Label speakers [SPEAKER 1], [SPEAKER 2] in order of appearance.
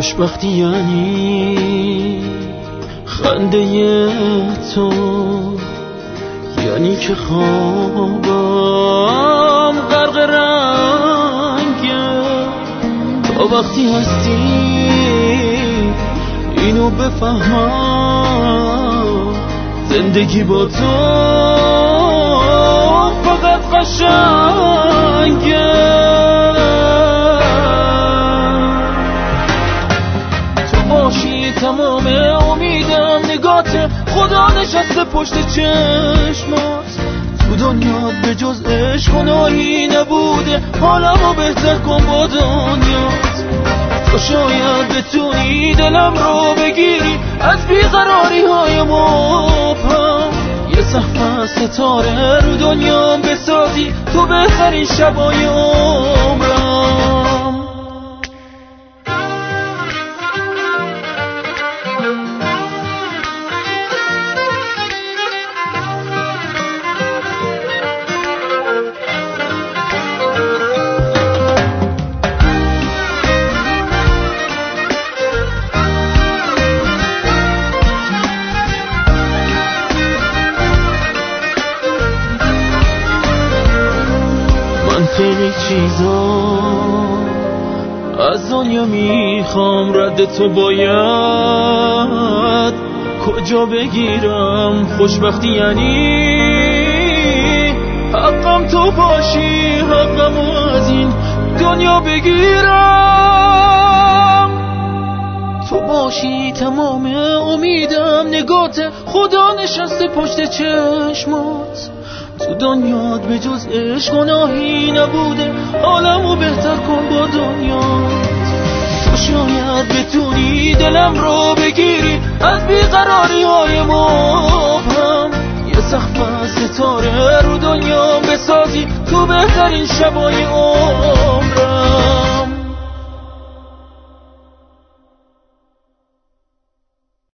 [SPEAKER 1] خوشبختی یعنی خنده تو، یعنی که خوابم غرق رنگه. تا وقتی هستی اینو بفهمم، زندگی با تو فقط قشنگه. تو باشی تمام امیدم، نگات خدا نشسته پشت چشمات. تو دنیات به جز عشق گناهی نبوده، حالمو بهتر کن با دنیات. تو شاید بتونی دلم رو بگیری از بیقراری های مبهم. یه سقف ستاره رو دنیام بسازی، تو بهترین شبای عمرم. خیلی چیزا از دنیا میخوام، رد تو باید کجا بگیرم؟ خوشبختی یعنی حقم تو باشی، حقم از این دنیا بگیرم. تو باشی تمام امیدم، نگات خدا نشسته پشت چشمات. تو دنیات به جز عشق گناهی نبوده، حالمو بهتر کن با دنیات. تو شاید بتونی دلم رو بگیری از بیقراری های مبهم. یه سقف ستاره رو دنیا بسازی، تو بهترین شبای عمرم.